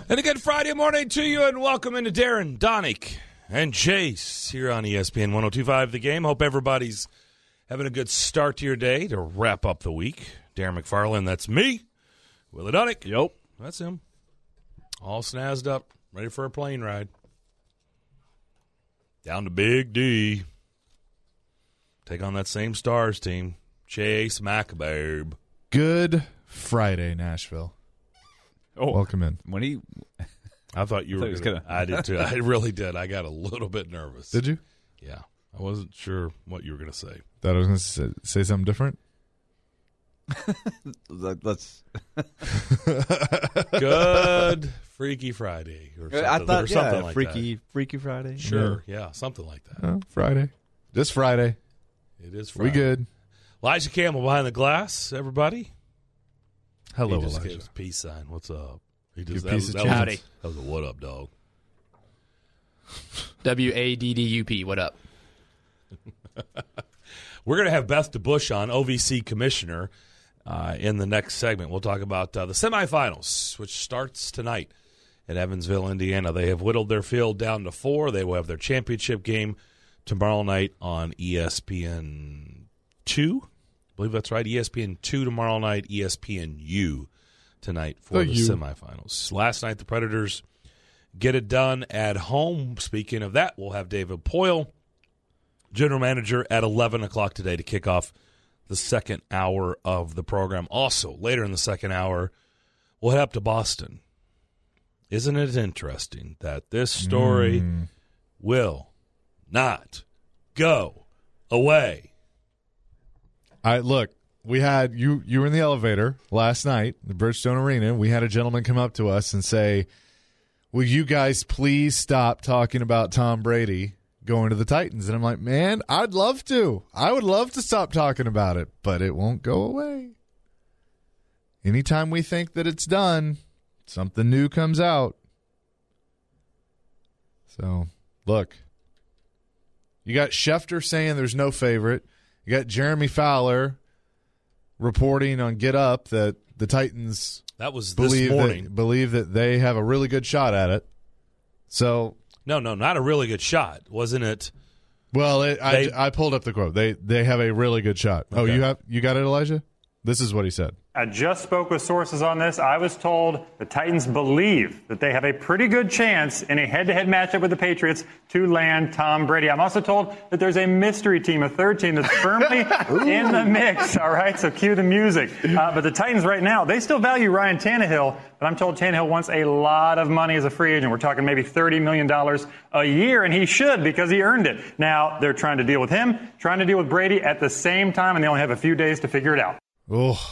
And a good Friday morning to you, and welcome into Darren, Donick, and Chase here on ESPN 102.5 The Game. Hope everybody's having a good start to your day to wrap up the week. Darren McFarland, that's me. Willie Donick. Yep. That's him. All snazzed up, ready for a plane ride. Down to Big D. Take on that same Stars team. Chase McAbabe. Good Friday, Nashville. Oh, welcome in. When he, I thought you were gonna. I did too. I really did. I got a little bit nervous. Did you? Yeah. I wasn't sure what you were going to say. Thought I was going to say something different? Let's. Good Freaky Friday. Or something, I thought, or something like Freaky Friday. Sure. Yeah, something like that. Oh, Friday. Just Friday. It is Friday. We good. Elijah Campbell behind the glass, everybody. Hello, he just Elijah. gives a peace sign. What's up? He You just, piece of that shit. was, that was a what up, dog. WADDUP, what up? We're going to have Beth DeBush on, OVC commissioner, in the next segment. We'll talk about the semifinals, which starts tonight at Evansville, Indiana. They have whittled their field down to 4. They will have their championship game tomorrow night on ESPN 2. I believe that's right. ESPN 2 tomorrow night, ESPN U tonight for the semifinals. Last night, the Predators get it done at home. Speaking of that, we'll have David Poyle, general manager, at 11 o'clock today to kick off the second hour of the program. Also, later in the second hour, we'll head up to Boston. Isn't it interesting that this story will not go away? Look, we had you were in the elevator last night, the Bridgestone Arena. We had a gentleman come up to us and say, will you guys please stop talking about Tom Brady going to the Titans? And I'm like, man, I'd love to. I would love to stop talking about it, but it won't go away. Anytime we think that it's done, something new comes out. So, look, you got Schefter saying there's no favorite. You got Jeremy Fowler reporting on Get Up that the Titans That was this morning. believe that they have a really good shot at it. So No, not a really good shot, wasn't it? well, I pulled up the quote. They have a really good shot. Okay. Oh, you got it, Elijah? This is what he said. I just spoke with sources on this. I was told the Titans believe that they have a pretty good chance in a head-to-head matchup with the Patriots to land Tom Brady. I'm also told that there's a mystery team, a third team that's firmly in the mix. All right, so cue the music. But the Titans right now, they still value Ryan Tannehill, but I'm told Tannehill wants a lot of money as a free agent. We're talking maybe $30 million a year, and he should because he earned it. Now they're trying to deal with him, trying to deal with Brady at the same time, and they only have a few days to figure it out. Oh,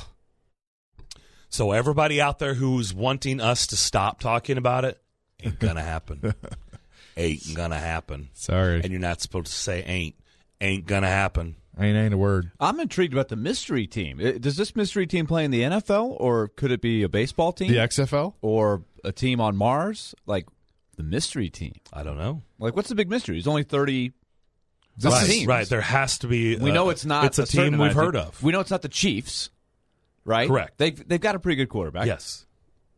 So everybody out there who's wanting us to stop talking about it, ain't going to happen. Ain't going to happen. sorry. And you're not supposed to say ain't. Ain't going to happen. Ain't a word. I'm intrigued about the mystery team. Does this mystery team play in the NFL, or could it be a baseball team? The XFL? Or a team on Mars? Like the mystery team. I don't know. Like, what's the big mystery? There's only 30 Right, teams. right. There has to be. We know it's not. It's a certain team we've amount heard of. We know it's not the Chiefs, right? Correct. They've got a pretty good quarterback. Yes.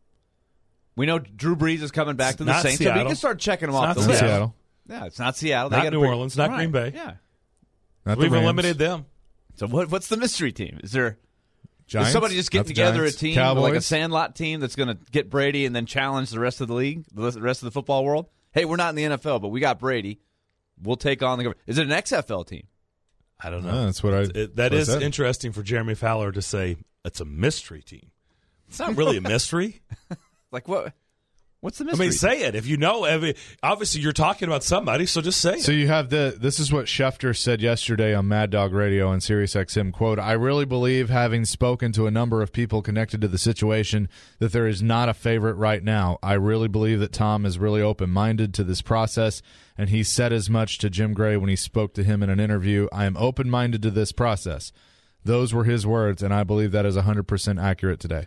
We know Drew Brees is coming back to the Not Saints. So Seattle. we can start checking them It's off not the Not list. Seattle. Yeah, it's not Seattle. Not got a New pretty- Orleans, not Green Bay. Yeah. Not the We've Rams. eliminated them. So what's the mystery team? Is there Giants? is somebody just Not getting the together Giants. a team Cowboys? like a Sandlot team that's going to get Brady and then challenge the rest of the league, the rest of the football world? Hey, we're not in the NFL, but we got Brady. We'll take on the government. Is it an XFL team? I don't know. Oh, that's what I. That that's what I is said. interesting for Jeremy Fowler to say it's a mystery team. It's not really a mystery. Like what? What's the I mystery? mean, say it. If you know, obviously you're talking about somebody, so just say it. So you have this is what Schefter said yesterday on Mad Dog Radio on Sirius XM, quote, I really believe, having spoken to a number of people connected to the situation, that there is not a favorite right now. I really believe that Tom is really open-minded to this process, and he said as much to Jim Gray when he spoke to him in an interview. I am open-minded to this process. Those were his words, and I believe that is 100% accurate today.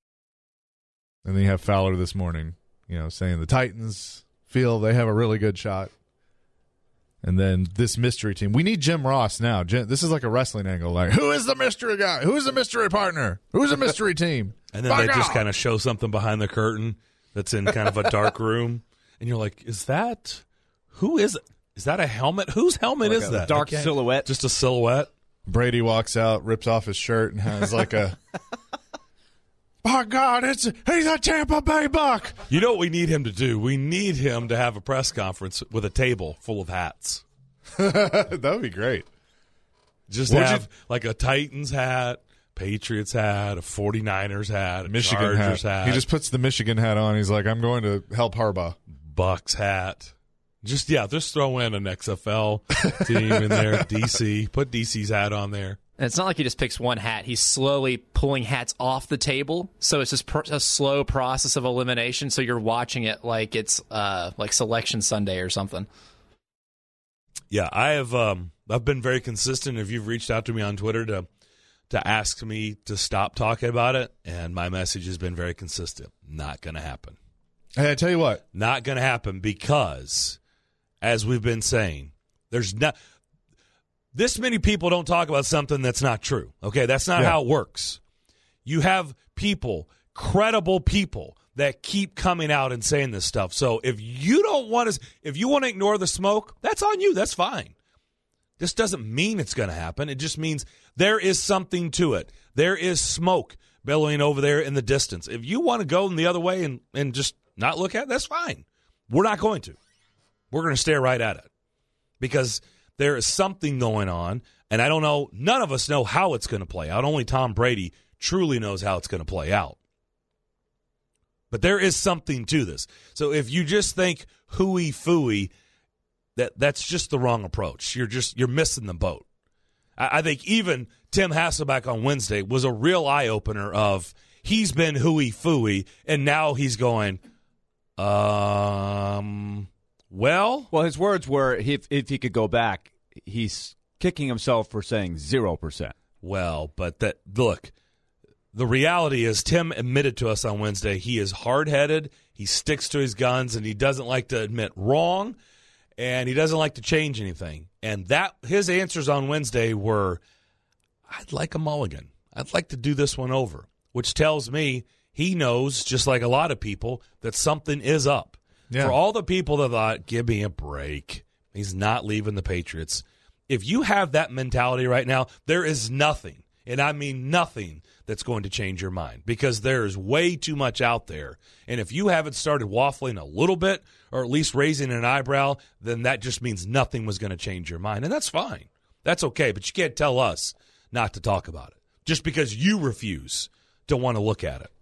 And then you have Fowler this morning, saying the Titans feel they have a really good shot. And then this mystery team. We need Jim Ross now. This is like a wrestling angle. Like, who is the mystery guy? Who is the mystery partner? Who's the mystery team? And then they just kind of show something behind the curtain. that's in kind of a dark room, and you're like, who is it? Is that a helmet? Whose helmet is that? Dark silhouette. Just a silhouette. Brady walks out, rips off his shirt, and has like a, "My God, he's a Tampa Bay Buck." You know what we need him to do? We need him to have a press conference with a table full of hats. That would be great. Just have like a Titans hat, Patriots hat, a 49ers hat, a Michigan Chargers hat. He just puts the Michigan hat on. He's like, "I'm going to help Harbaugh." Bucks hat. Just throw in an XFL team in there. DC. Put DC's hat on there. And it's not like he just picks one hat. He's slowly pulling hats off the table. So it's just a slow process of elimination. So you're watching it like it's like Selection Sunday or something. Yeah, I've been very consistent. If you've reached out to me on Twitter to ask me to stop talking about it, and my message has been very consistent. Not going to happen. Hey, I tell you what. Not going to happen because, as we've been saying, there's not this many people don't talk about something that's not true. Okay, that's not how it works. You have people, credible people, that keep coming out and saying this stuff. So if you want to ignore the smoke, that's on you. That's fine. This doesn't mean it's going to happen. It just means there is something to it. There is smoke billowing over there in the distance. If you want to go the other way and just not look at it, that's fine. We're not going to. We're going to stare right at it because there is something going on, and I don't know. None of us know how it's going to play out. Only Tom Brady truly knows how it's going to play out. But there is something to this. So if you just think hooey-fooey, that's just the wrong approach. You're missing the boat. I think even Tim Hasselbeck on Wednesday was a real eye-opener of he's been hooey-fooey, and now he's going, well, his words were, if he could go back, he's kicking himself for saying 0%. Well, but look, the reality is Tim admitted to us on Wednesday he is hard-headed, he sticks to his guns, and he doesn't like to admit wrong, and he doesn't like to change anything. And that his answers on Wednesday were, I'd like a mulligan. I'd like to do this one over, which tells me he knows, just like a lot of people, that something is up. Yeah. For all the people that thought, give me a break, he's not leaving the Patriots. If you have that mentality right now, there is nothing, and I mean nothing, that's going to change your mind because there is way too much out there. And if you haven't started waffling a little bit or at least raising an eyebrow, then that just means nothing was going to change your mind. And that's fine. That's okay. But you can't tell us not to talk about it just because you refuse to want to look at it.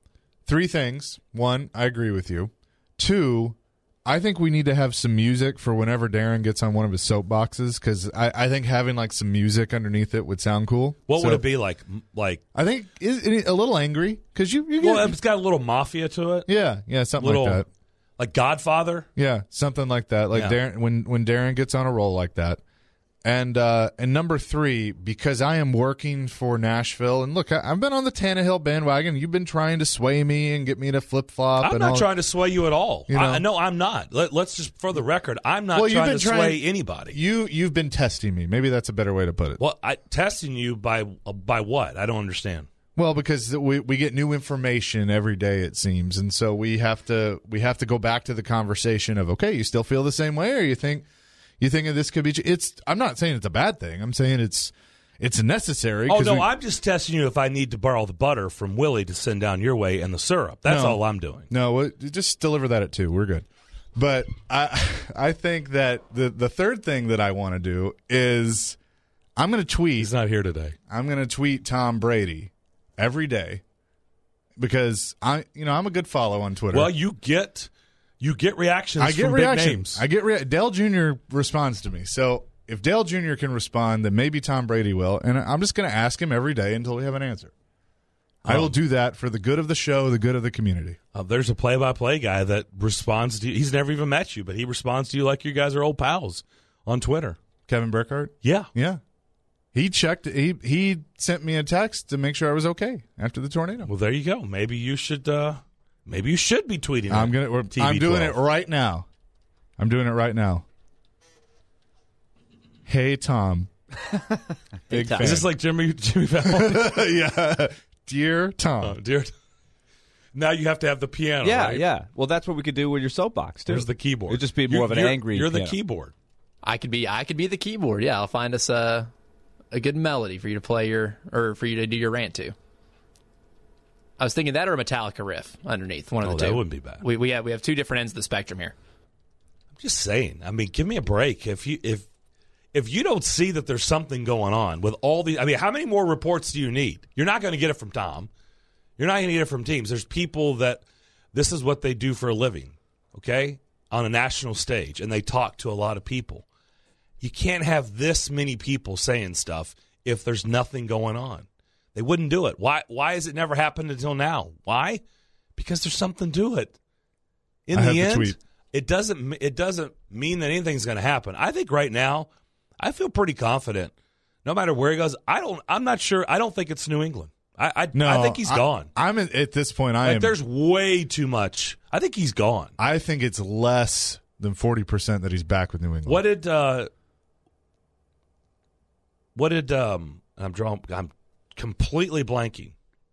3 things. 1, I agree with you. 2, I think we need to have some music for whenever Darren gets on one of his soapboxes because I think having like some music underneath it would sound cool. What would it be like? I think a little angry because you get, it's got a little mafia to it. Yeah, something like that. Like Godfather. Yeah, something like that. Like Darren, when Darren gets on a roll like that. And number 3, because I am working for Nashville, and look, I've been on the Tannehill bandwagon. You've been trying to sway me and get me to flip-flop. I'm not trying to sway you at all. No, I'm not. Let's just, for the record, I'm not trying to sway anybody. You've been testing me. Maybe that's a better way to put it. Well, testing you by what? I don't understand. Well, because we get new information every day, it seems, and so we have to go back to the conversation of, okay, you still feel the same way, or you think that this could be? I'm not saying it's a bad thing. I'm saying it's necessary. Oh no, I'm just testing you if I need to borrow the butter from Willie to send down your way and the syrup. That's all I'm doing. No, just deliver that at 2. We're good. But I think that the third thing that I want to do is I'm going to tweet. He's not here today. I'm going to tweet Tom Brady every day because I'm a good follow on Twitter. Well, you get reactions from big names. Dale Jr. responds to me. So if Dale Jr. can respond, then maybe Tom Brady will. And I'm just going to ask him every day until we have an answer. I will do that for the good of the show, the good of the community. There's a play-by-play guy that responds to you. He's never even met you, but he responds to you like you guys are old pals on Twitter. Kevin Burkhardt? Yeah. He checked. He sent me a text to make sure I was okay after the tornado. Well, there you go. Maybe you should be tweeting. I'm doing it right now. Hey, Tom. Big fan. Is this like Jimmy Fallon? Yeah. Dear Tom. Now you have to have the piano, Yeah, right? yeah. Well, that's what we could do with your soapbox, too. There's the keyboard. It'd just be more of an angry You're the piano. keyboard. I could be the keyboard. Yeah, I'll find us a good melody for you to play for you to do your rant to. I was thinking that or a Metallica riff underneath, one of the two. That wouldn't be bad. We have two different ends of the spectrum here. I'm just saying. I mean, give me a break. If you don't see that there's something going on with all these, I mean, how many more reports do you need? You're not going to get it from Tom. You're not going to get it from teams. There's people that this is what they do for a living, okay, on a national stage, and they talk to a lot of people. You can't have this many people saying stuff if there's nothing going on. They wouldn't do it. Why has it never happened until now? Why? Because there's something to it. In the end, it doesn't mean that anything's going to happen. I think right now, I feel pretty confident. No matter where he goes, I'm not sure. I don't think it's New England. I think he's gone. I'm at this point. There's way too much. I think he's gone. I think it's less than 40% that he's back with New England. I'm completely blanking.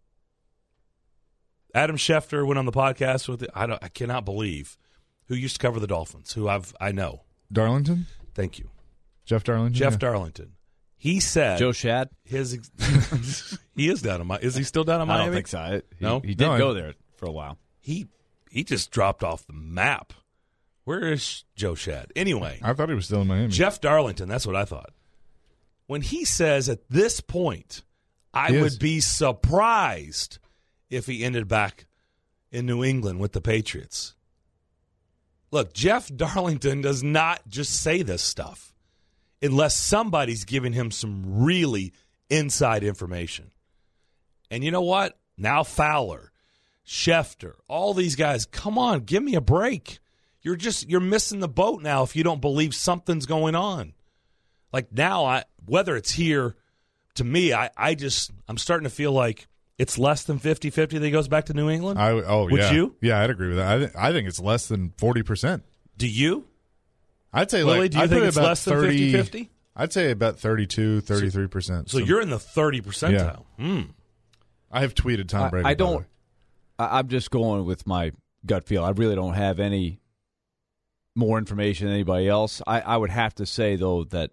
Adam Schefter went on the podcast with it. I cannot believe who used to cover the Dolphins. Who I know. Darlington. Thank you, Jeff Darlington. Jeff Darlington. He said Joe Shad. he is down in Miami. Is he still down in Miami? I don't think so. He did No, go there for a while. He just dropped off the map. Where is Joe Shad? Anyway, I thought he was still in Miami. Jeff Darlington, that's what I thought. When he says at this point, I would be surprised if he ended back in New England with the Patriots. Look, Jeff Darlington does not just say this stuff unless somebody's giving him some really inside information. And you know what? Now Fowler, Schefter, all these guys, come on, give me a break. You're missing the boat now if you don't believe something's going on. Like now, whether it's here, to me, I'm starting to feel like it's less than 50-50 that he goes back to New England. Would you? Yeah, I'd agree with that. I think it's less than 40%. Do you? I'd say Lily, do you think it's less than 50-50? I'd say about 32, 33%. So you're in the 30 percentile. Yeah. I have tweeted Tom Brady. I don't. I'm just going with my gut feel. I really don't have any more information than anybody else. I would have to say, though, that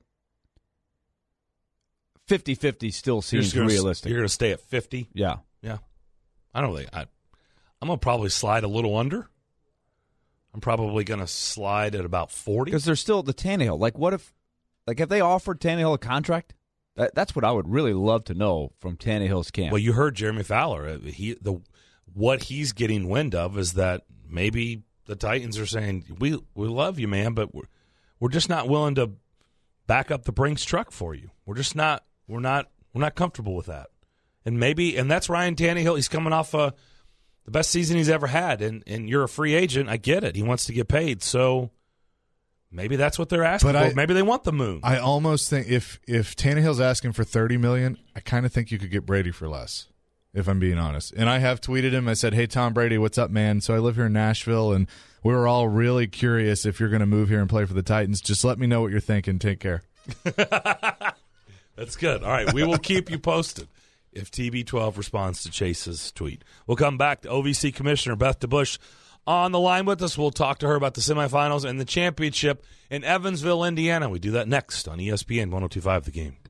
50-50 still seems realistic. You're going to stay at 50? Yeah. Yeah. I don't think I'm going to probably slide a little under. I'm probably going to slide at about 40. Because there's still the Tannehill. Have they offered Tannehill a contract? That's what I would really love to know from Tannehill's camp. Well, you heard Jeremy Fowler. What he's getting wind of is that maybe the Titans are saying, we love you, man, but we're just not willing to back up the Brinks truck for you. We're not comfortable with that. And that's Ryan Tannehill. He's coming off the best season he's ever had, and you're a free agent. I get it. He wants to get paid, so maybe that's what they're asking for. Maybe they want the moon. I almost think if Tannehill's asking for $30 million, I kind of think you could get Brady for less, if I'm being honest. And I have tweeted him. I said, hey, Tom Brady, what's up, man? So I live here in Nashville, and we were all really curious if you're going to move here and play for the Titans. Just let me know what you're thinking. Take care. That's good. All right, we will keep you posted if TB12 responds to Chase's tweet. We'll come back to OVC Commissioner Beth DeBusch on the line with us. We'll talk to her about the semifinals and the championship in Evansville, Indiana. We do that next on ESPN 102.5 The Game.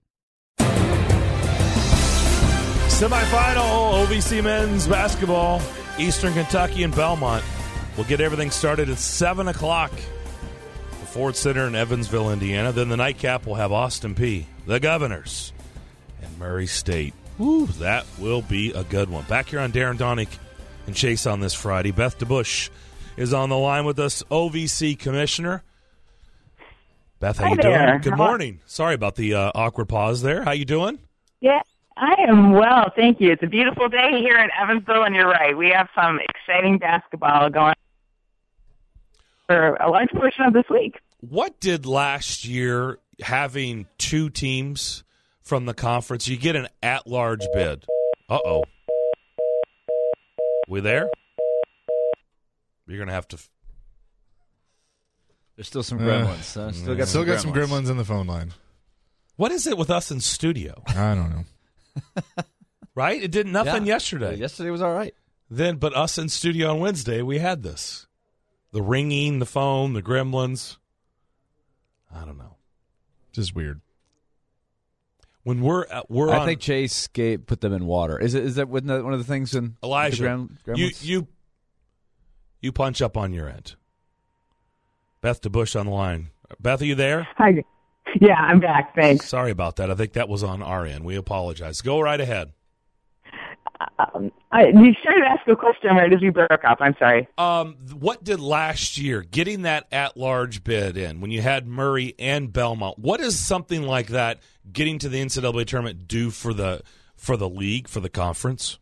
Semifinal OVC men's basketball, Eastern Kentucky and Belmont. We'll get everything started at 7 o'clock. The Ford Center in Evansville, Indiana. Then the nightcap will have Austin Peay, the Governors, and Murray State. Woo, that will be a good one. Back here on Darren Donick and Chase on this Friday. Beth DeBusch is on the line with us, OVC Commissioner. Beth, how you doing? Good morning. Sorry about the awkward pause there. How you doing? Yeah, I am well, thank you. It's a beautiful day here in Evansville, and you're right. We have some exciting basketball going for a large portion of this week. What did last year, having two teams from the conference, you get an at-large bid? Uh-oh. We there? You're going to have to... There's still some gremlins. Still got some gremlins in the phone line. What is it with us in studio? I don't know. Right? It did nothing yesterday. Yesterday was all right. But us in studio on Wednesday, we had this. The ringing, the phone, the gremlins. I don't know. Just weird. When we're I think Chase put them in water. Is that one of the things in Elijah? the You punch up on your end. Beth DeBush on the line. Beth, are you there? Hi. Yeah, I'm back. Thanks. Sorry about that. I think that was on our end. We apologize. Go right ahead. You started to ask a question right as we broke up. I'm sorry. What did last year, getting that at-large bid in, when you had Murray and Belmont, what does something like that, getting to the NCAA tournament, do for the league, for the conference?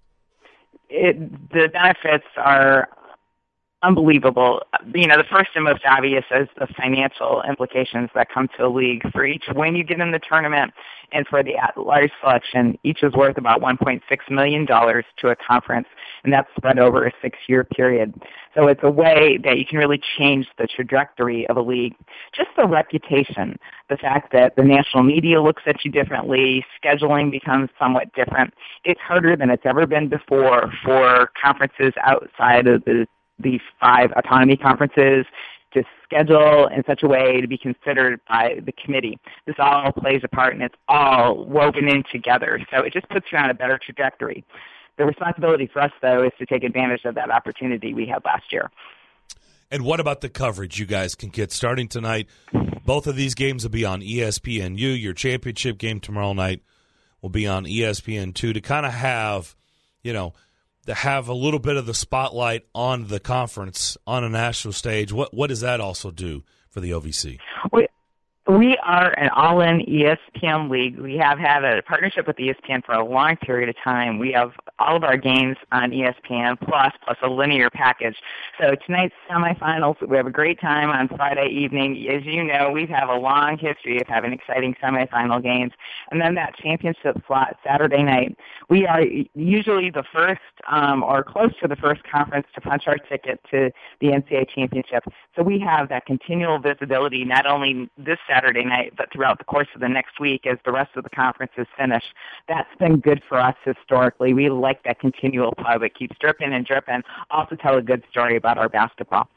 The benefits are unbelievable. The first and most obvious is the financial implications that come to a league. For each win you get in the tournament and for the at-large selection, each is worth about $1.6 million to a conference, and that's spread over a 6-year period. So it's a way that you can really change the trajectory of a league. Just the reputation, the fact that the national media looks at you differently, scheduling becomes somewhat different. It's harder than it's ever been before for conferences outside of the 5 autonomy conferences to schedule in such a way to be considered by the committee. This all plays a part, and it's all woven in together. So it just puts you on a better trajectory. The responsibility for us, though, is to take advantage of that opportunity we had last year. And what about the coverage you guys can get starting tonight? Both of these games will be on ESPNU. Your championship game tomorrow night will be on ESPN2 to kind of have, to have a little bit of the spotlight on the conference on a national stage. What does that also do for the OVC? We are an all-in ESPN league. We have had a partnership with ESPN for a long period of time. We have all of our games on ESPN plus a linear package. So tonight's semifinals, we have a great time on Friday evening. As you know, we have a long history of having exciting semifinal games. And then that championship slot Saturday night, we are usually the first or close to the first conference to punch our ticket to the NCAA championship. So we have that continual visibility not only this Saturday night, but throughout the course of the next week as the rest of the conference is finished. That's been good for us historically. We like that continual flow that keeps dripping and dripping. Also tell a good story about our basketball.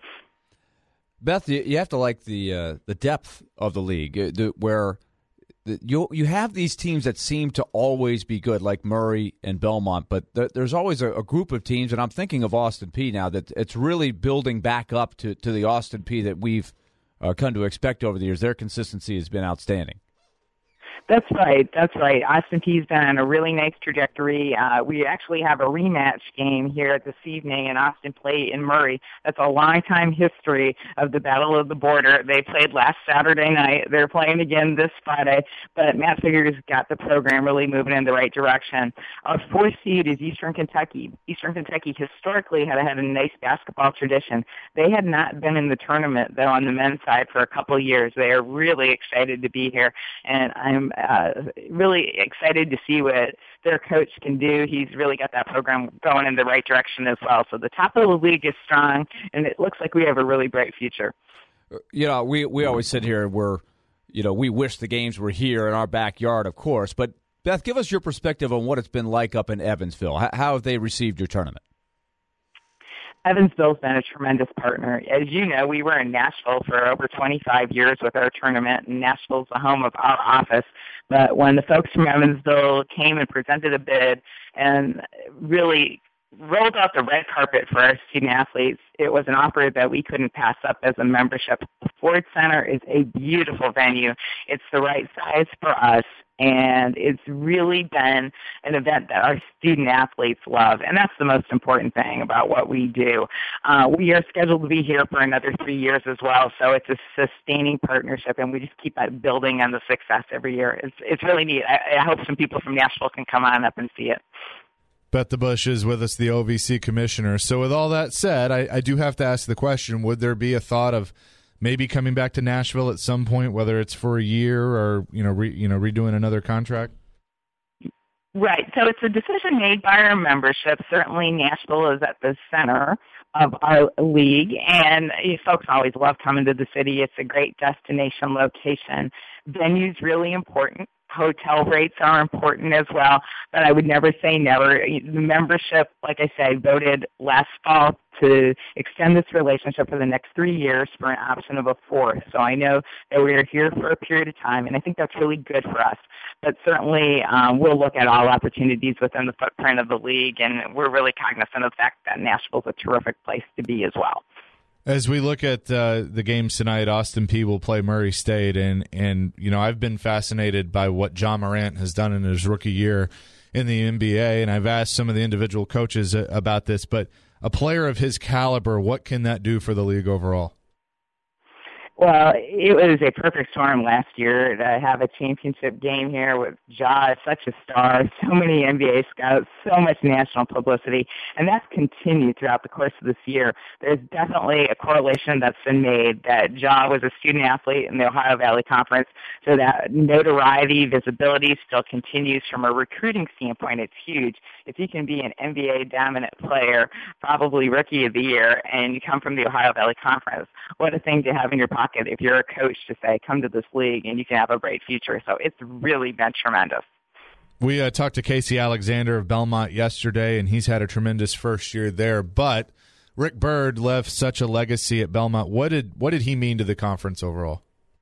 Beth, you have to like the depth of the league, where you have these teams that seem to always be good, like Murray and Belmont, but there's always a group of teams, and I'm thinking of Austin Peay now, that it's really building back up to the Austin Peay that we've come to expect over the years. Their consistency has been outstanding. That's right. Austin Peay's been on a really nice trajectory. We actually have a rematch game here this evening, and Austin play in Murray. That's a long-time history of the Battle of the Border. They played last Saturday night. They're playing again this Friday, but Matt Figures got the program really moving in the right direction. Our 4th seed is Eastern Kentucky. Eastern Kentucky historically had a nice basketball tradition. They had not been in the tournament, though, on the men's side for a couple of years. They are really excited to be here, and I'm really excited to see what their coach can do. He's really got that program going in the right direction as well. So the top of the league is strong, and it looks like we have a really bright future. We always sit here where, we wish the games were here in our backyard, of course. But, Beth, give us your perspective on what it's been like up in Evansville. How have they received your tournament? Evansville's been a tremendous partner. As you know, we were in Nashville for over 25 years with our tournament, and Nashville's the home of our office. But when the folks from Evansville came and presented a bid and really rolled out the red carpet for our student athletes, it was an offer that we couldn't pass up as a membership. The Ford Center is a beautiful venue. It's the right size for us, and it's really been an event that our student athletes love, and that's the most important thing about what we do. We are scheduled to be here for another 3 years as well, so it's a sustaining partnership, and we just keep building on the success every year. It's really neat. I hope some people from Nashville can come on up and see it. Beth DeBush is with us, the OVC commissioner. So with all that said, I do have to ask the question, would there be a thought of maybe coming back to Nashville at some point, whether it's for a year or redoing another contract? Right. So it's a decision made by our membership. Certainly Nashville is at the center of our league, and folks always love coming to the city. It's a great destination location. Venue's really important. hotel rates are important as well, but I would never say never. The membership, like I said, voted last fall to extend this relationship for the next 3 years for an option of a fourth. So I know that we are here for a period of time, and I think that's really good for us. But certainly we'll look at all opportunities within the footprint of the league, and we're really cognizant of the fact that Nashville's a terrific place to be as well. As we look at the games tonight, Austin Peay will play Murray State, and you know, I've been fascinated by what John Morant has done in his rookie year in the NBA, and I've asked some of the individual coaches about this, but a player of his caliber, what can that do for the league overall? Well, it was a perfect storm last year to have a championship game here with Ja, such a star, so many NBA scouts, so much national publicity, and that's continued throughout the course of this year. There's definitely a correlation that's been made that Ja was a student athlete in the Ohio Valley Conference, so that notoriety, visibility still continues. From a recruiting standpoint, it's huge. If you can be an NBA-dominant player, probably Rookie of the Year, and you come from the Ohio Valley Conference, what a thing to have in your pocket if you're a coach to say, come to this league and you can have a bright future. So it's really been tremendous. We talked to Casey Alexander of Belmont yesterday, and he's had a tremendous first year there. But Rick Byrd left such a legacy at Belmont. What did he mean to the conference overall?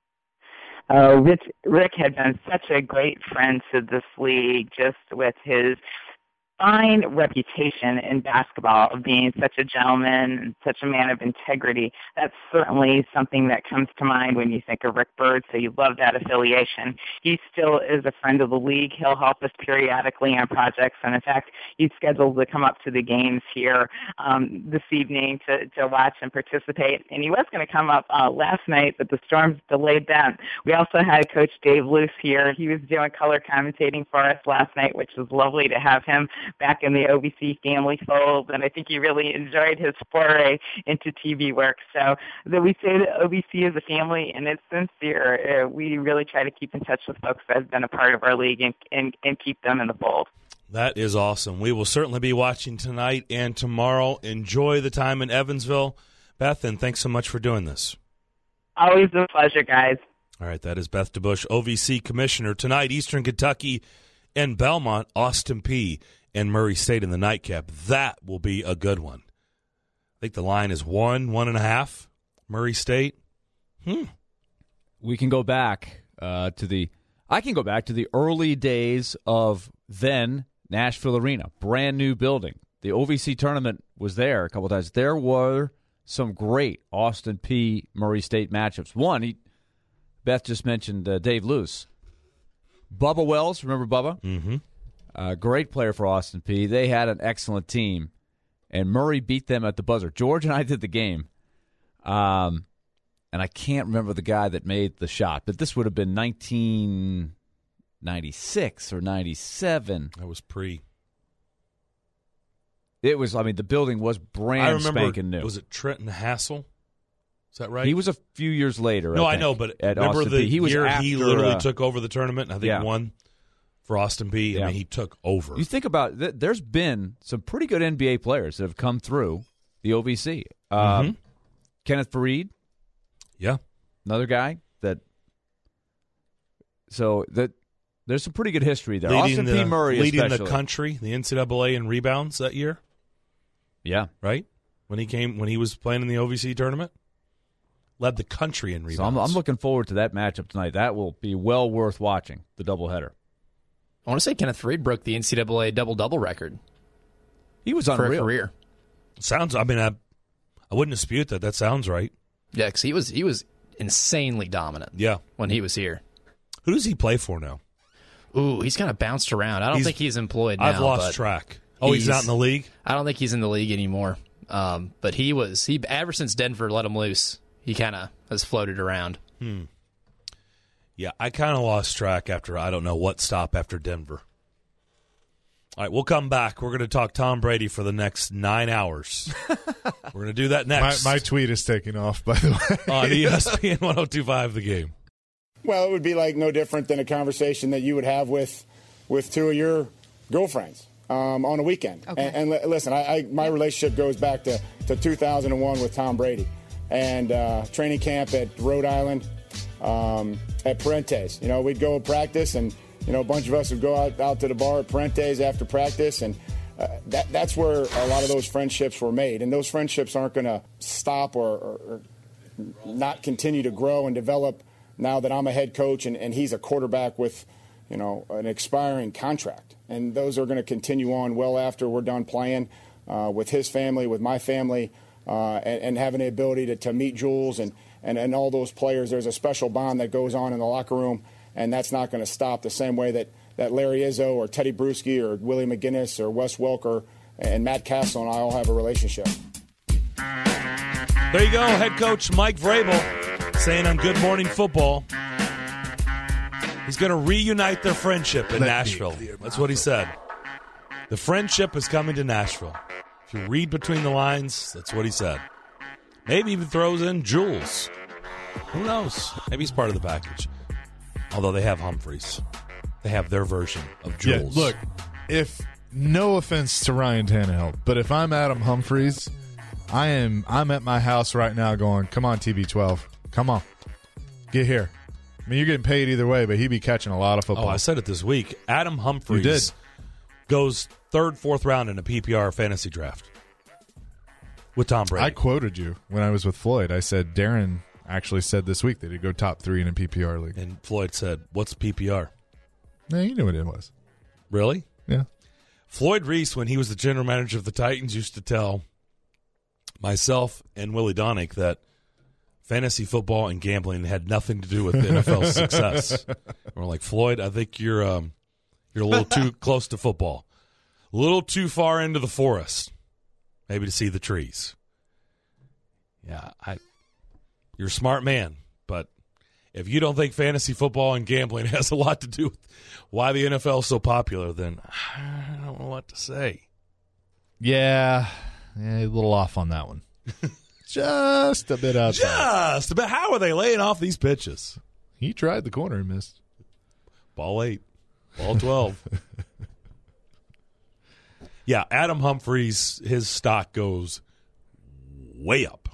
Rick had been such a great friend to this league, just with his fine reputation in basketball of being such a gentleman and such a man of integrity. That's certainly something that comes to mind when you think of Rick Byrd, so you love that affiliation. He still is a friend of the league. He'll help us periodically on projects, and in fact, he's scheduled to come up to the games here this evening to watch and participate, and he was going to come up last night, but the storms delayed that. We also had Coach Dave Luce here. He was doing color commentating for us last night, which was lovely to have him back in the OVC family fold, and I think he really enjoyed his foray into TV work. So that we say that OVC is a family, and it's sincere. We really try to keep in touch with folks that have been a part of our league and keep them in the fold. That is awesome. We will certainly be watching tonight and tomorrow. Enjoy the time in Evansville. Beth, and thanks so much for doing this. Always a pleasure, guys. All right, that is Beth DeBusch, OVC Commissioner. Tonight, Eastern Kentucky and Belmont, Austin Peay and Murray State in the nightcap. That will be a good one. I think the line is 1.5, Murray State. We can go back I can go back to the early days of then Nashville Arena, brand new building. The OVC tournament was there a couple times. There were some great Austin Peay Murray State matchups. One, Beth just mentioned Dave Luce. Bubba Wells, remember Bubba? Mm-hmm. Great player for Austin Peay. They had an excellent team, and Murray beat them at the buzzer. George and I did the game, and I can't remember the guy that made the shot, but this would have been 1996 or 97. That was pre. It was, the building was brand spanking new. Was it Trenton Hassel? Is that right? He was a few years later. No, I know, but remember Austin the Peay. He was year after, he literally took over the tournament, and I think won for Austin Peay. Yeah. He took over. You think about it, there's been some pretty good NBA players that have come through the OVC. Kenneth Faried. Yeah. Another guy that – so there's some pretty good history there. Austin Peay Murray leading especially. the country, the NCAA in rebounds that year. Yeah. Right? When he was playing in the OVC tournament. Led the country in rebounds. So I'm looking forward to that matchup tonight. That will be well worth watching, the doubleheader. I want to say Kenneth Faried broke the NCAA double-double record. He was for unreal. a career. I wouldn't dispute that. That sounds right. Yeah, because he was insanely dominant. Yeah. When he was here. Who does he play for now? Ooh, he's kind of bounced around. I don't think he's employed now. I've lost track. Oh, he's not in the league? I don't think he's in the league anymore. But he ever since Denver let him loose, he kind of has floated around. Yeah, I kind of lost track after I don't know what stop after Denver. All right, we'll come back. We're going to talk Tom Brady for the next 9 hours. We're going to do that next. My tweet is taking off, by the way. On ESPN 102.5 The Game. Well, it would be like no different than a conversation that you would have with two of your girlfriends on a weekend. Okay. And listen, my relationship goes back to 2001 with Tom Brady and training camp at Rhode Island at Parentes. We'd go practice and a bunch of us would go out to the bar at Parentes after practice, and that's where a lot of those friendships were made. And those friendships aren't going to stop or not continue to grow and develop now that I'm a head coach and he's a quarterback with, an expiring contract. And those are going to continue on well after we're done playing with his family, with my family, and having the ability to meet Jules and all those players. There's a special bond that goes on in the locker room, and that's not going to stop the same way that Larry Izzo or Teddy Bruschi or Willie McGinnis or Wes Welker and Matt Castle and I all have a relationship. There you go, head coach Mike Vrabel saying on Good Morning Football he's going to reunite their friendship in Nashville. That's what he said. The friendship is coming to Nashville. If you read between the lines, that's what he said. Maybe even throws in Jules. Who knows? Maybe he's part of the package. Although they have Humphreys. They have their version of Jules. Yeah, look, if no offense to Ryan Tannehill, but if I'm Adam Humphreys, I'm at my house right now going, come on, TB12. Come on. Get here. I mean, you're getting paid either way, but he'd be catching a lot of football. Oh, I said it this week. Adam Humphreys goes third, fourth round in a PPR fantasy draft with Tom Brady. I quoted you when I was with Floyd. I said Darren actually said this week that he'd go top 3 in a PPR league. And Floyd said, what's PPR? No, you knew what it was. Really? Yeah. Floyd Reese, when he was the general manager of the Titans, used to tell myself and Willie Donick that fantasy football and gambling had nothing to do with NFL's success. We're like, Floyd, I think you're a little too close to football, a little too far into the forest, maybe to see the trees. Yeah, you're a smart man, but if you don't think fantasy football and gambling has a lot to do with why the NFL is so popular, then I don't know what to say. Yeah, a little off on that one. Just a bit outside. Just a bit. How are they laying off these pitches? He tried the corner and missed. Ball 8. Ball 12. Yeah, Adam Humphreys, his stock goes way up.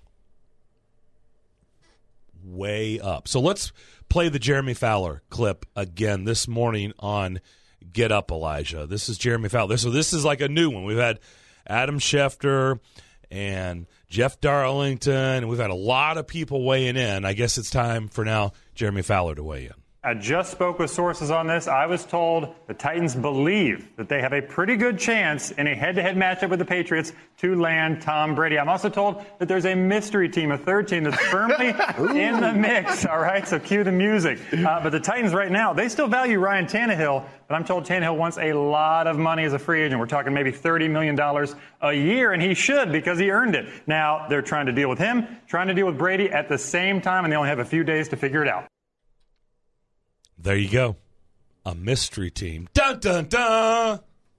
Way up. So let's play the Jeremy Fowler clip again this morning on Get Up, Elijah. This is Jeremy Fowler. So this is like a new one. We've had Adam Schefter and Jeff Darlington, and we've had a lot of people weighing in. I guess it's time for now Jeremy Fowler to weigh in. I just spoke with sources on this. I was told the Titans believe that they have a pretty good chance in a head-to-head matchup with the Patriots to land Tom Brady. I'm also told that there's a mystery team, a third team that's firmly in the mix. All right, so cue the music. But the Titans right now, they still value Ryan Tannehill, but I'm told Tannehill wants a lot of money as a free agent. We're talking maybe $30 million a year, and he should because he earned it. Now they're trying to deal with him, trying to deal with Brady at the same time, and they only have a few days to figure it out. There you go. A mystery team. Dun, dun, dun.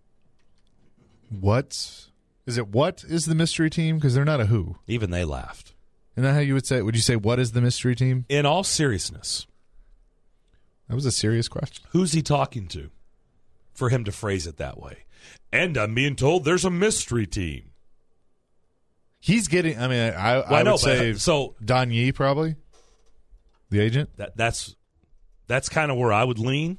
What is the mystery team? Because they're not a who. Even they laughed. Isn't that how you would say it? Would you say, what is the mystery team? In all seriousness. That was a serious question. Who's he talking to for him to phrase it that way? And I'm being told there's a mystery team. He's getting, I mean, I would say so Don Yee probably, the agent. That's kind of where I would lean.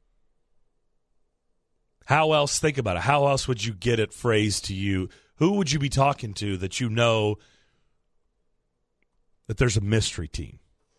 How else, think about it, how else would you get it phrased to you? Who would you be talking to that you know that there's a mystery team?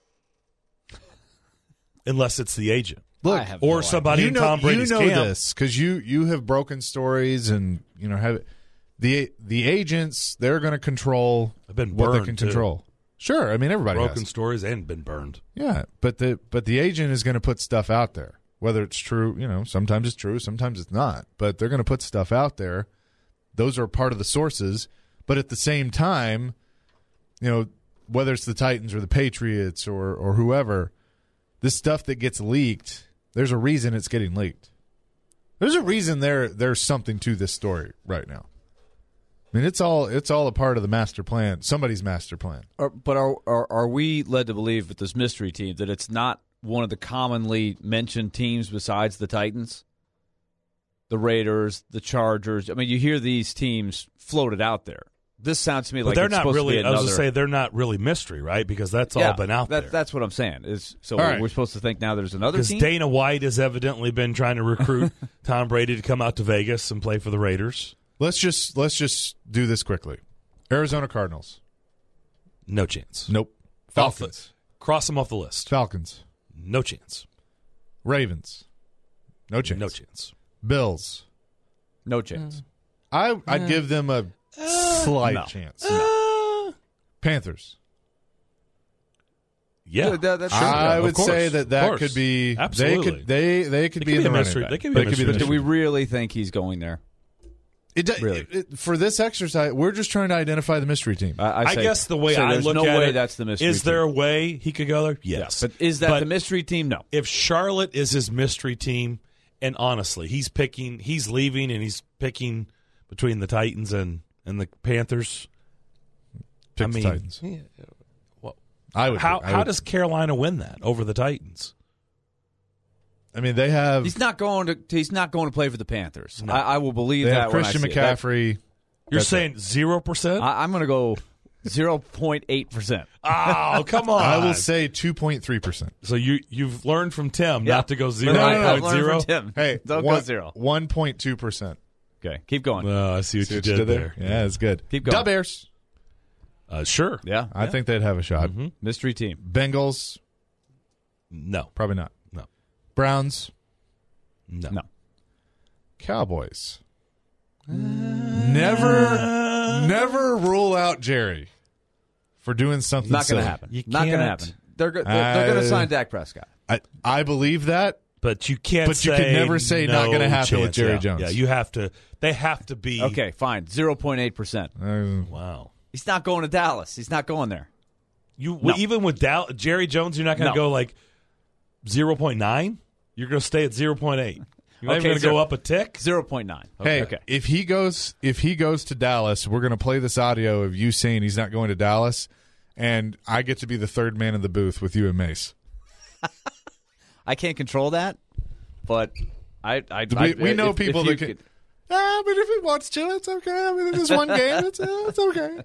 Unless it's the agent. Look, or somebody in Tom Brady's camp. You know this because you have broken stories and have the agents. They're going to control what they can control. Sure, I mean everybody broken has stories and been burned. Yeah, but the agent is going to put stuff out there, whether it's true. Sometimes it's true, sometimes it's not. But they're going to put stuff out there. Those are part of the sources. But at the same time, whether it's the Titans or the Patriots or whoever, this stuff that gets leaked, there's a reason it's getting leaked. There's a reason there's something to this story right now. I mean, it's all a part of the master plan, somebody's master plan. But are we led to believe with this mystery team that it's not one of the commonly mentioned teams besides the Titans? The Raiders, the Chargers. I mean, you hear these teams floated out there. This sounds to me But like they're it's not supposed really. to be I was another. going to say they're not really mystery, right? Because that's all been out there. That's what I'm saying. So All right. we're supposed to think now there's another Because team. Dana White has evidently been trying to recruit Tom Brady to come out to Vegas and play for the Raiders. Let's just do this quickly. Arizona Cardinals. No chance. Nope. Off the- Falcons. cross them off the list. Falcons. No chance. Ravens. No chance. No chance. Bills. No chance. I'd give them a slight chance. Panthers. Yeah, That's I of would course. say Of that course. could be Absolutely. they could be in the a running mystery. back. They could be a mystery. Do we really think he's going there? Really? For this exercise, we're just trying to identify the mystery team. I say- guess the way so I there's look no at way it, that's the mystery is there a team. way he could go there? Yes. But is that the mystery team? No. If Charlotte is his mystery team, and honestly, he's leaving, and he's picking between the Titans and the Panthers. Pick I mean, the Titans. yeah, well, I would. how does Carolina win that over the Titans? I mean, they have He's not going to play for the Panthers. No. I will believe they that have when I Christian see it. McCaffrey. You're That's saying 0%? I'm going to go 0.8%. Oh, come on! I will say 2.3%. So you've learned from Tim Yeah. not to go I've learned 0.0. from Tim. Hey, Don't go 0. 1.2%. Okay, keep going. I see what you did there. Yeah, it's good. Keep going. Dub Bears. Sure. Yeah, I think they'd have a shot. mystery team. Bengals, No. probably not. No. Browns, No. No. Cowboys. Never rule out Jerry for doing something. Not going silly. to happen. You Not going to can't- happen. They're going to sign Dak Prescott. I believe that. But you can't. But you could never say not gonna happen with Jerry Yeah. Jones. Yeah, you have to. They have to be. Okay, fine. 0.8%. Wow. He's not going to Dallas. He's not going there. Even with Jerry Jones, you're not going to go like 0.9. You're going to stay at 0.8. You're not even going to go up a tick. 0.9. Hey, Okay. if he goes to Dallas, we're going to play this audio of you saying he's not going to Dallas, and I get to be the third man in the booth with you and Mace. I can't control that, but We know people you that could. But if he wants to, it's okay. I mean, this one game, it's okay.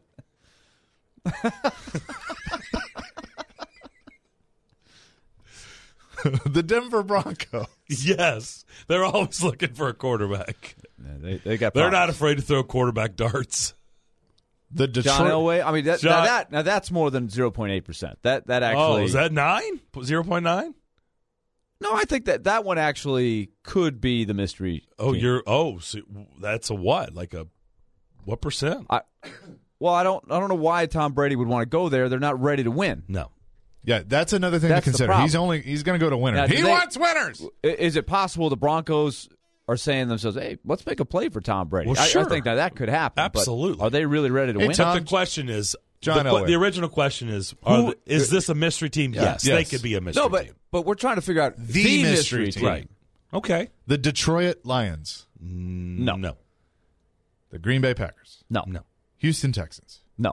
The Denver Broncos. Yes, they're always looking for a quarterback. They got. They're problems. not afraid to throw quarterback darts. The Detroit. John Elway. I mean, John- now that's more than 0.8%. That actually. Oh, is that 9? 0.9? No, I think that one actually could be the mystery. Oh, team. so that's a what? Like a what percent? Well, I don't know why Tom Brady would want to go there. They're not ready to win. No. Yeah, that's another thing That's to the consider. problem. He's going to go to winners. Now, do He they- wants winners. Is it possible the Broncos are saying to themselves, "Hey, let's make a play for Tom Brady"? Well, I sure. think that could happen. but Absolutely. are they really ready to Hey, win? Tom, But the question is, John Elway. the original question is, is this a mystery team? Yes, Yes. they could be a mystery No, team. but we're trying to figure out The mystery team. Right. Okay. The Detroit Lions. No. No. The Green Bay Packers. No. No. Houston Texans. No.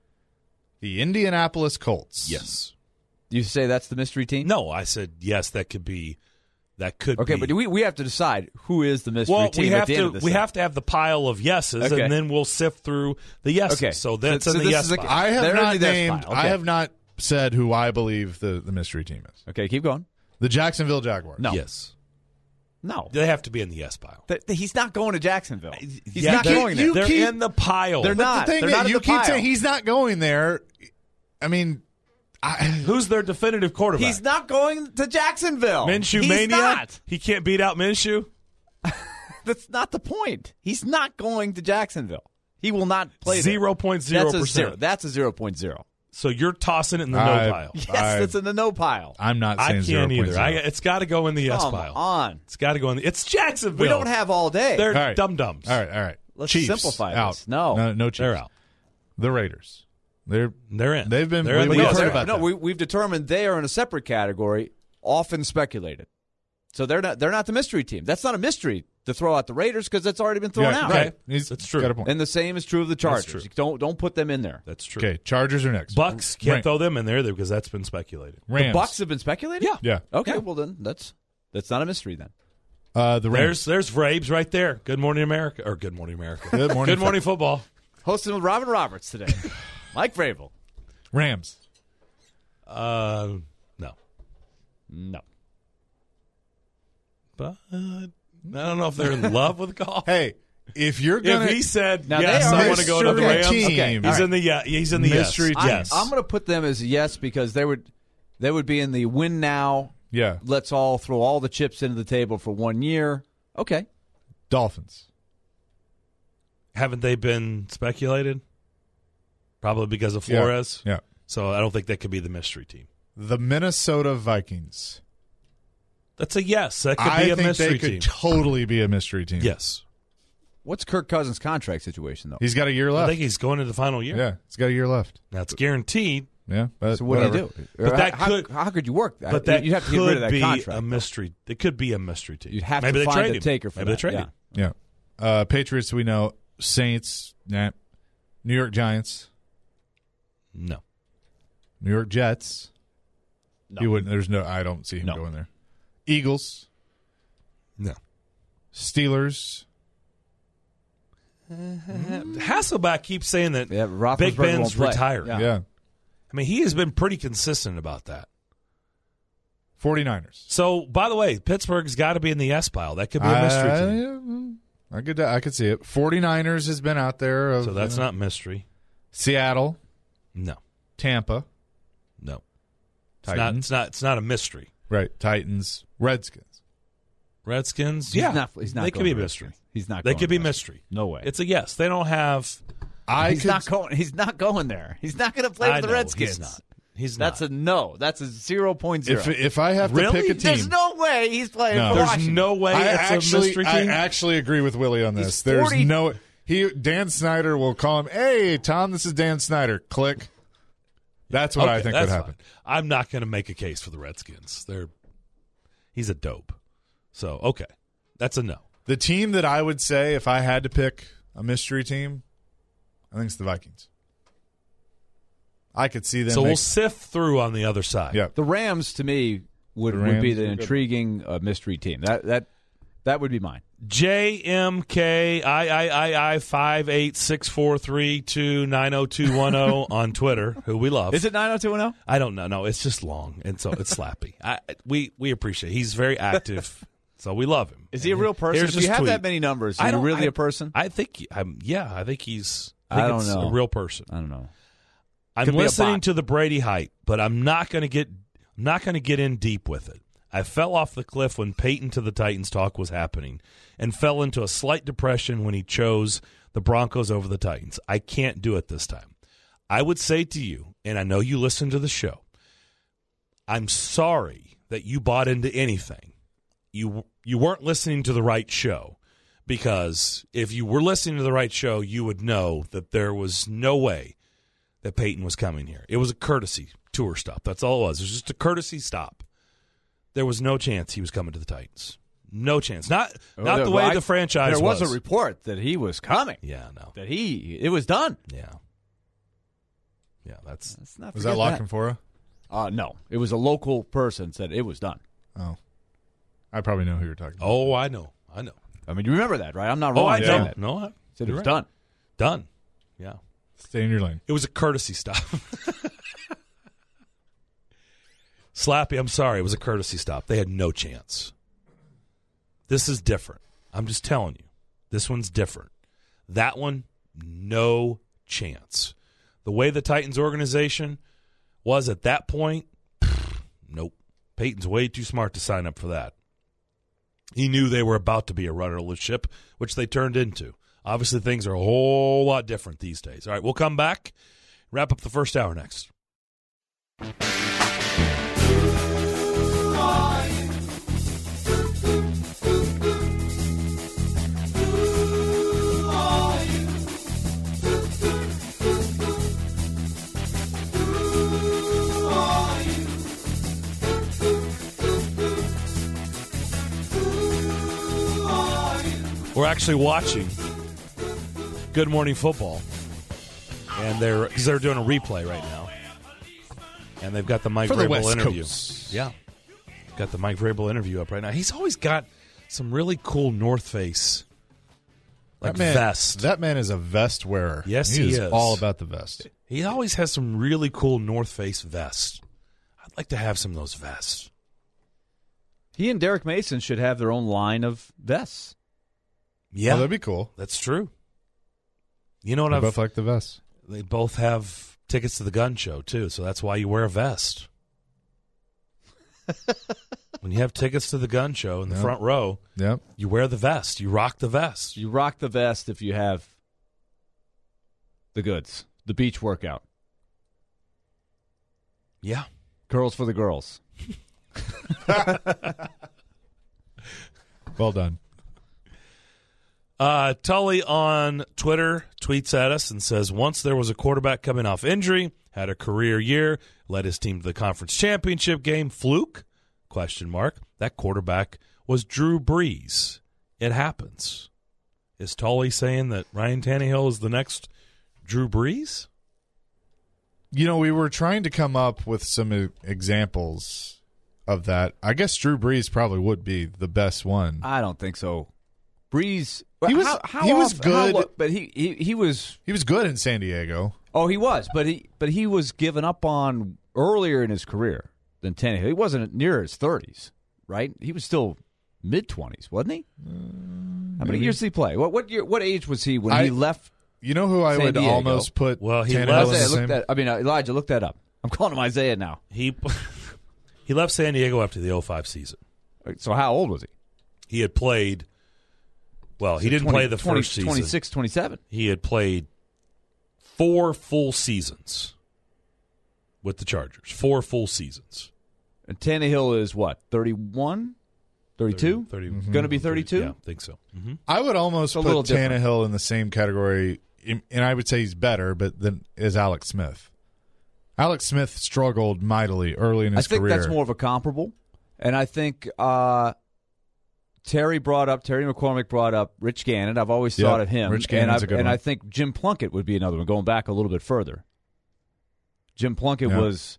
The Indianapolis Colts. Yes. You say that's the mystery team? No, I said yes. That could be. Okay, but we have to decide who is the mystery Well, team we at have the end to of this we thing. have to have the pile of yeses, Okay. and then we'll sift through the yeses. Okay. So that's So in the this yes is a- pile. I have They're in not the death named. pile. I Okay. have not said who I believe the mystery team is. Okay, keep going. The Jacksonville Jaguars. No. Yes, No. they have to be in the yes pile. He's not going to Jacksonville. He's Yeah, not they're- going there. They're keep- in the pile. They're not. The thing They're that not in you the keep pile. saying he's not going there. I mean, Who's their definitive quarterback? He's not going to Jacksonville. Minshew He's mania. not. He can't beat out Minshew. That's not the point. He's not going to Jacksonville. He will not play there. 0.0%. That's a 0.0. So you're tossing it in the no pile. Yes, I- that's in the no pile. I'm not I saying can't either. 0.0. It's got to go in the yes Come pile. on. It's got to go in. It's Jacksonville. We don't have all day. They're All right. dum-dums. All right. Let's Chiefs, simplify out. this. No. no Chiefs. They're out. The Raiders. They're They're in. They've been. They're in the we've yes heard pile. about no, that. we've determined they are in a separate category, often speculated. So they're not the mystery team. That's not a mystery to throw out the Raiders because that's already been thrown Yeah, out. right. Okay. He's That's true. got a point. And the same is true of the That's Chargers. true. Don't put them in there. That's true. Okay, Chargers are next. Bucks can't Ram- throw them in there because that's been speculated. Rams. The Bucks have been speculated? Yeah. Yeah. Okay, Yeah. well then that's not a mystery then. The Rams. There's Vrabes right there. Good Morning America. Or Good Morning America. Good morning. Good Morning Football. Hosting with Robin Roberts today. Mike Vrabel. Rams. No. No. But I don't know if they're in love with golf. Hey, if you're going If he said, Now, yes, they are I want to go to the mystery Rams, team. Okay, he's all right. in the he's in the Mystery yes. team. Yes. I'm going to put them as a yes because they would be in the win now. Yeah. Let's all throw all the chips into the table for 1 year. Okay. Dolphins. Haven't they been speculated? Probably because of Flores. Yeah. So I don't think that could be the mystery team. The Minnesota Vikings. That's a yes. That could be I a think mystery they could team. totally be a mystery team. Yes. What's Kirk Cousins' contract situation, though? He's got a year I left. think he's going into the final year. Yeah, he's got a year left. That's guaranteed. Yeah, but So what whatever. do you do? But that how could you work that? But that You'd have to could get rid of that be contract. a mystery. It could be a mystery team. You'd have Maybe to they find trade a him. taker for Maybe that. they trade Yeah. him. Yeah. Patriots, we know. Saints, nah. New York Giants, No. New York Jets. No. He wouldn't. There's no. I don't see him No. going there. Eagles, No. Steelers. Hasselbeck keeps saying that Yeah, Roethlisberger Big Ben's won't play. retired. Yeah. Yeah. I mean, he has been pretty consistent about that. 49ers. So, by the way, Pittsburgh's got to be in the S pile. That could be a mystery team. I could see it. 49ers has been out there. Of, So that's not mystery. Seattle, No. Tampa, No. Titans. It's not a mystery. Right, Titans, Redskins. Redskins, He's yeah. not They could be a mystery. He's not. They going could be there. mystery. No way. It's a yes. They don't have. He's not going. He's not going there. He's not going to play I with the know, Redskins. He's not. He's That's not. a no. That's a 0.0. If I have Really? to pick a There's team, no way he's playing No. for There's Washington. no way it's a mystery I team. actually agree with Willie on this. He's There's 40 no Dan Snyder will call him, "Hey, Tom, this is Dan Snyder." Click. That's what I Okay, think that's would happen. fine. I'm not going to make a case for the Redskins. He's a dope. So, okay. That's a no. The team that I would say if I had to pick a mystery team, I think it's the Vikings. I could see them. So we'll sift through on the other side. Yeah. The Rams, to me, would The be Rams the are good. intriguing mystery team. That would be mine. JMKIII5864329020 on Twitter, who we love. Is it 90210? I don't know. No, it's just long, and so it's slappy. We appreciate it. He's very active, so we love him. Is he a real person? Here's If you his have tweet. that many numbers, are you really a person? I think. I think he's. I don't it's know. a real person. I don't know. I'm Could be a listening bot. to the Brady hype, but I'm not going to get in deep with it. I fell off the cliff when Peyton to the Titans talk was happening and fell into a slight depression when he chose the Broncos over the Titans. I can't do it this time. I would say to you, and I know you listen to the show, I'm sorry that you bought into anything. You weren't listening to the right show, because if you were listening to the right show, you would know that there was no way that Peyton was coming here. It was a courtesy tour stop. That's all it was. It was just a courtesy stop. There was no chance he was coming to the Titans. No chance. Not the way the franchise There was a report that he was coming. Yeah, no. That it was done. Yeah. Yeah, that's Let's not Was forget that La Canfora? No. It was a local person said it was done. Oh, I probably know who you're talking about. Oh, I know. I mean, you remember that, right? I'm not wrong. Oh, I in know. saying that. No, Said it you're was right. done. Done. Yeah. Stay in your lane. It was a courtesy stop. Slappy, I'm sorry. It was a courtesy stop. They had no chance. This is different. I'm just telling you. This one's different. That one, no chance. The way the Titans organization was at that point, nope. Peyton's way too smart to sign up for that. He knew they were about to be a rudderless ship, which they turned into. Obviously, things are a whole lot different these days. All right, we'll come back, wrap up the first hour next. We're actually watching Good Morning Football, and they're doing a replay right now, and they've got the Mike For the Vrabel West interview. Coast. Yeah, got the Mike Vrabel interview up right now. He's always got some really cool North Face Like vest. That man is a vest wearer. Yes, he is. All about the vest. He always has some really cool North Face vests. I'd like to have some of those vests. He and Derek Mason should have their own line of vests. Yeah, that'd be cool. That's true. You know what? They both like the vest. They both have tickets to the gun show too, so that's why you wear a vest. When you have tickets to the gun show in the front row, you wear the vest. You rock the vest. You rock the vest if you have the goods, the beach workout. Yeah. Curls for the girls. Well done. Tully on Twitter tweets at us and says, once there was a quarterback coming off injury, had a career year, led his team to the conference championship game. Fluke? ? That quarterback was Drew Brees. It happens. Is Tully saying that Ryan Tannehill is the next Drew Brees? You know, we were trying to come up with some examples of that. I guess Drew Brees probably would be the best one. I don't think so. Brees, he was good, but he was good in San Diego. Oh, he was, but he was given up on earlier in his career than Tannehill. He wasn't near his 30s, right? He was still mid-20s, wasn't he? How many years did he play? What age was he when he left? You know who I would almost put? Well, he Elijah, look that up. I'm calling him Isaiah now. He left San Diego after the 05 season. So how old was he? He had played. Well, he didn't play the first season. 26, 27. He had played 4 full seasons with the Chargers. 4 full seasons. And Tannehill is what, 31? 32? 30, Going to be 32? Yeah, I think so. Mm-hmm. I would almost put Tannehill in the same category, and I would say he's better, but then is Alex Smith. Alex Smith struggled mightily early in his career. I think that's more of a comparable. And I think Terry McCormick brought up Rich Gannon. I've always thought of him. Rich Gannon's a good one. I think Jim Plunkett would be another one, going back a little bit further. Jim Plunkett was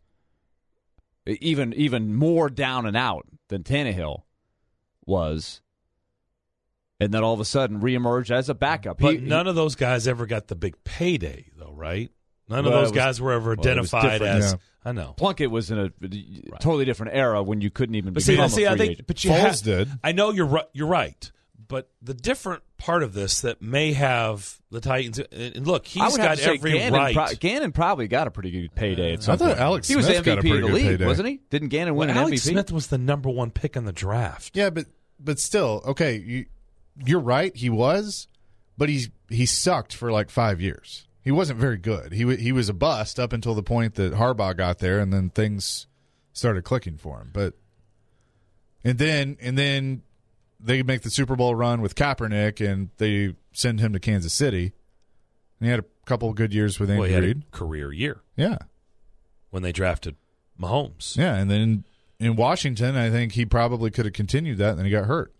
even more down and out than Tannehill was, and then all of a sudden reemerged as a backup. But none of those guys ever got the big payday, though, right? None of those guys were ever identified as. I know Plunkett was in a totally different era when you couldn't even become a free agent. But Foles did. I know you're right. You're right. But the different part of this that may have the Titans, and look, he's got every right. Gannon probably got a pretty good payday at some point. I thought Alex Smith was MVP got a pretty of the good league, payday. wasn't he? Didn't Gannon win an Alex MVP? Smith was the number 1 pick in the draft. Yeah, but still, okay, you're right. He was, but he sucked for like 5 years. He wasn't very good. He was a bust up until the point that Harbaugh got there, and then things started clicking for him. But and then they make the Super Bowl run with Kaepernick, and they send him to Kansas City. And he had a couple of good years with Andy Reid. Reid. Career year. Yeah. When they drafted Mahomes. Yeah, and then in Washington, I think he probably could have continued that, and then he got hurt.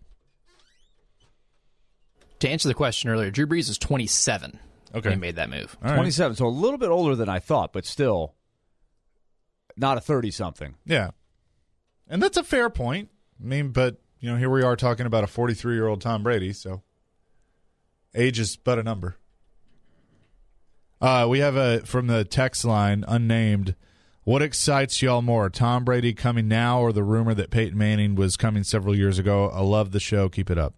To answer the question earlier, Drew Brees is 27 when he made that move. All right. 27, so a little bit older than I thought, but still not a 30-something. Yeah. And that's a fair point. I mean, but, here we are talking about a 43-year-old Tom Brady, so age is but a number. We have from the text line, unnamed, what excites y'all more, Tom Brady coming now or the rumor that Peyton Manning was coming several years ago? I love the show. Keep it up.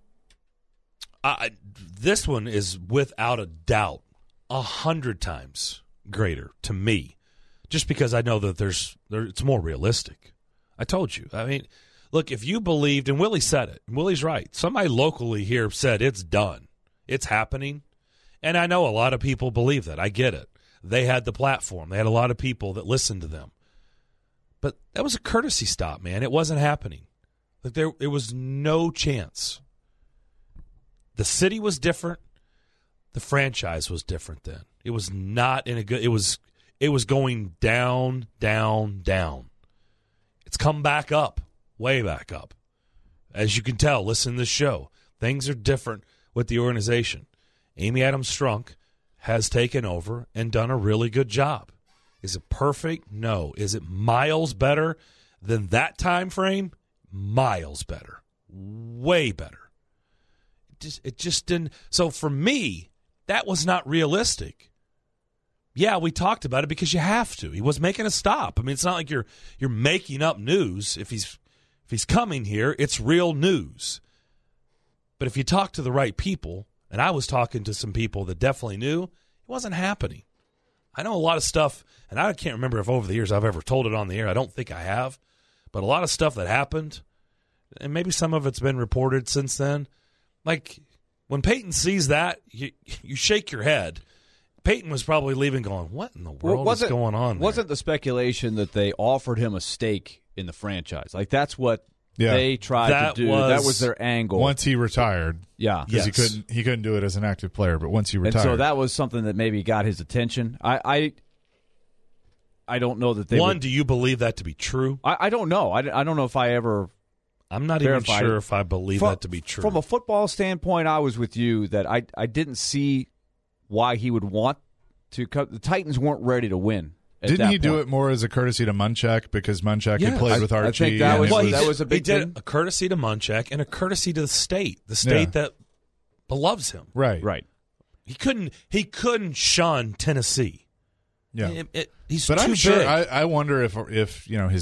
This one is without a doubt 100 times greater to me, just because I know that it's more realistic. I told you. I mean, look, if you believed, and Willie said it, and Willie's right. Somebody locally here said it's done, it's happening, and I know a lot of people believe that. I get it. They had the platform. They had a lot of people that listened to them, but that was a courtesy stop, man. It wasn't happening. Like it was no chance. The city was different. The franchise was different then. It was not in a good. It was going down, down, down. It's come back up, way back up. As you can tell, listen to this show. Things are different with the organization. Amy Adams Strunk has taken over and done a really good job. Is it perfect? No. Is it miles better than that time frame? Miles better. Way better. it just didn't. So for me, that was not realistic. Yeah, we talked about it because you have to. He was making a stop. I mean, it's not like you're making up news. If he's coming here, it's real news. But if you talk to the right people, and I was talking to some people that definitely knew, it wasn't happening. I know a lot of stuff, and I can't remember if over the years I've ever told it on the air. I don't think I have. But a lot of stuff that happened, and maybe some of it's been reported since then, like when Peyton sees that, you shake your head. Peyton was probably leaving going, what in the world is going on there? Wasn't the speculation that they offered him a stake in the franchise? Like, that's what they tried to do. That was their angle. Once he retired. Yeah. Because he couldn't do it as an active player, but once he retired. And so that was something that maybe got his attention. I don't know that they would. Do you believe that to be true? I don't know. I don't know if I ever I'm not even sure if I believe that to be true. From a football standpoint, I was with you that I didn't see why he would want to cut. The Titans weren't ready to win. Didn't he do it more as a courtesy to Munchak because Munchak had played with Archie? I think that was a big thing. He did a courtesy to Munchak and a courtesy to the state that loves him. Right. He couldn't shun Tennessee. Yeah, he's but too I'm sure. big. I wonder if his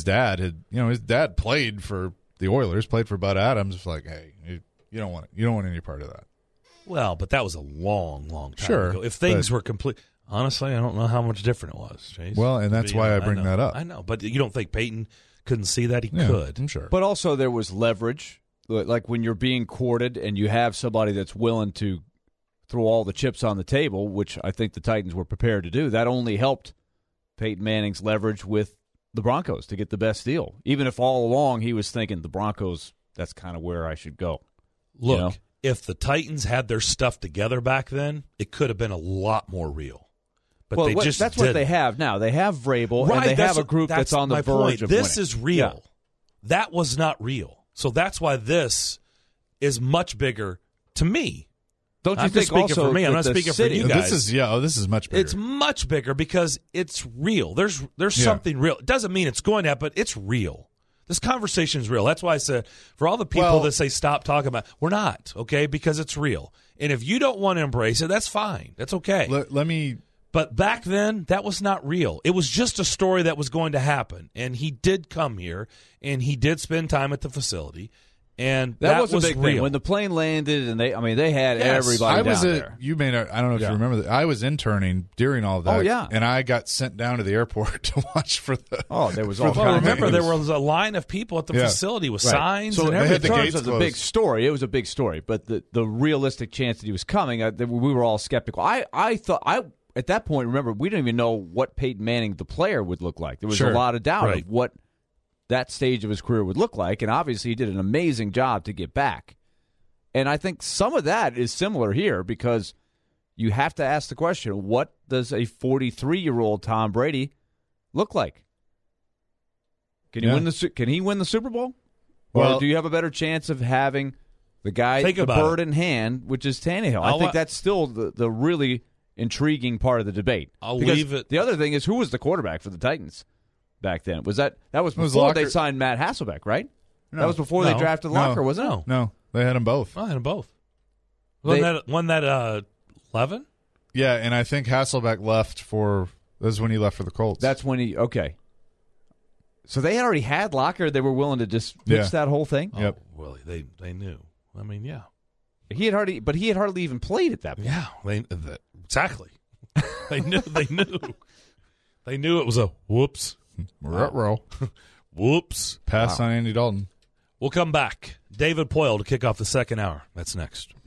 dad played for the Oilers, played for Bud Adams. It's like, hey, you don't want any part of that. Well, but that was a long time ago. If things were complete. Honestly, I don't know how much different it was, Chase. Well, and that's why I bring that up. I know, but you don't think Peyton couldn't see that? He could. I'm sure. But also there was leverage. Like when you're being courted and you have somebody that's willing to throw all the chips on the table, which I think the Titans were prepared to do, that only helped Peyton Manning's leverage with the Broncos to get the best deal. Even if all along he was thinking the Broncos, that's kind of where I should go. Look, if the Titans had their stuff together back then, it could have been a lot more real. But they just that's didn't. What they have now. They have Vrabel, and they have a group that's on the verge of winning. This is real. Yeah. That was not real. So that's why this is much bigger to me. Don't you think also for me? I'm not speaking for you guys. This is much bigger. It's much bigger because it's real. There's something real. It doesn't mean it's going to happen, but it's real. This conversation is real. That's why I said, for all the people that say stop talking about it, we're not, okay, because it's real. And if you don't want to embrace it, that's fine. That's okay. Let me... But back then, that was not real. It was just a story that was going to happen. And he did come here, and he did spend time at the facility, and that was a big real. thing. When the plane landed, and they had everybody down there. You may not, I don't know if you remember that. I was interning during all that. Oh, yeah. And I got sent down to the airport to watch for the... Oh, there was all kinds of remember, there was a line of people at the facility with signs and everything. In terms of the big story, it was a big story. But the realistic chance that he was coming, we were all skeptical. I thought... At that point, remember, we didn't even know what Peyton Manning, the player, would look like. There was a lot of doubt of what that stage of his career would look like, and obviously he did an amazing job to get back. And I think some of that is similar here because you have to ask the question, what does a 43-year-old Tom Brady look like? Can he win the Super Bowl? Or do you have a better chance of having the guy, the bird in hand, which is Tannehill? I think that's still the really intriguing part of the debate. I'll leave it. The other thing is, who was the quarterback for the Titans back then? That was before they signed Matt Hasselbeck, right? No, that was before they drafted Locker, wasn't it? No, they had them both. I had them both. Wasn't that Levin? Yeah, and I think Hasselbeck left for. This is when he left for the Colts. That's when he So they already had Locker. They were willing to just fix that whole thing. Yep. Well, they knew. I mean, yeah. He had hardly even played at that point. Yeah, exactly. They knew. They knew it was a whoops. Whoops. Pass on Andy Dalton. We'll come back. David Poyle to kick off the second hour. That's next.